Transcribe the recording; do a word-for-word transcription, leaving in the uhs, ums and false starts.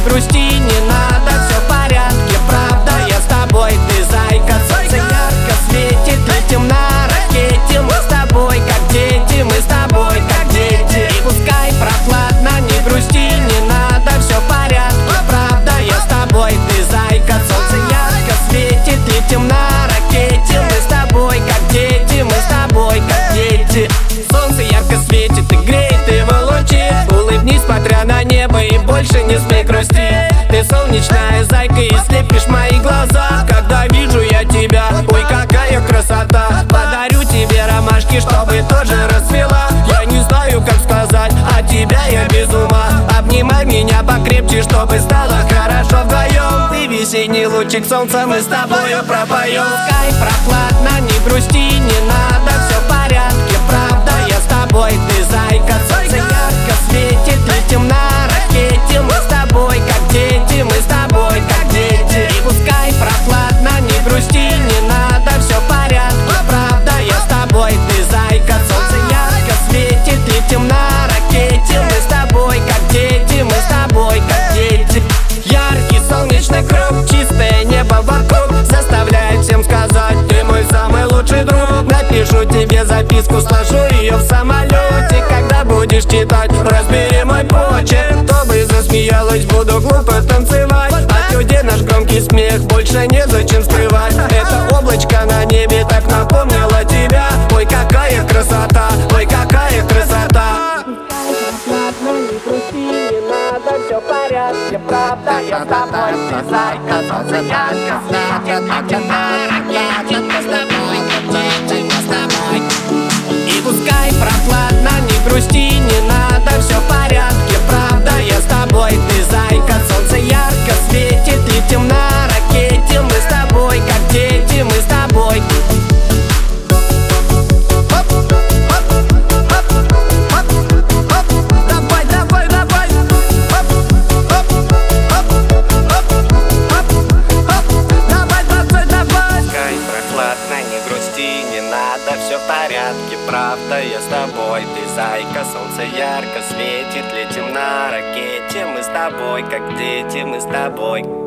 грусти, не надо, все в порядке, правда, я с тобой. Ты зайка, солнце ярко светит, летим на ракете. Мы с тобой как дети, мы с тобой как дети. И пускай прохладно, не грусти, не надо, все в порядке, правда, я с тобой. Ты зайка, солнце ярко светит, летим на ракете. Мы с тобой как дети, мы с тобой как дети. Солнце ярко светит и греет его лучи. Улыбнись, смотря на небо, и больше не смей грустить. Ты солнечная зайка и слепишь мои глаза, когда вижу я тебя. Ой, какая красота! Подарю тебе ромашки, чтобы тоже расцвела. Я не знаю, как сказать, от тебя я без ума. Обнимай меня покрепче, чтобы стало хорошо вдвоем. Ты весенний лучик солнца, мы с тобою пропоем. Скай прохладно, не грусти, не надо, все в порядке, правда, я с тобой. Ты зайка, солнце ярко светит, летим на ракете. Мы с тобой как дети, мы с тобой как дети. И пускай прохладно, не грусти, не надо, все в порядке, правда, я с тобой. Ты зайка, солнце ярко светит, летим на ракете. Мы с тобой как дети, мы с тобой как дети. Яркий солнечный круг, чистое небо вокруг заставляет всем сказать: ты мой самый лучший друг. Напишу тебе записку, сложу ее в самолете. Когда будешь читать, разбери мой почерк, чтобы засмеялась, буду глупо танцевать. От людей наш громкий смех больше незачем скрывать. Это облачко на небе так напомнило тебя. Ой, какая красота, ой, какая красота. Не грусти, не надо, все в порядке, правда, я с тобой. Ты зайка, солнце ярко светит, летим на ракете. Мы с тобой как дети, мы с тобой. И пускай прохладно, не грусти, не надо, все в порядке, правда, я с тобой. Ты зайка, солнце ярко светит, летим на ракете. Мы с тобой как дети, мы с тобой. Все в порядке, правда, я с тобой. Ты зайка, солнце ярко светит, летим на ракете. Мы с тобой как дети, мы с тобой.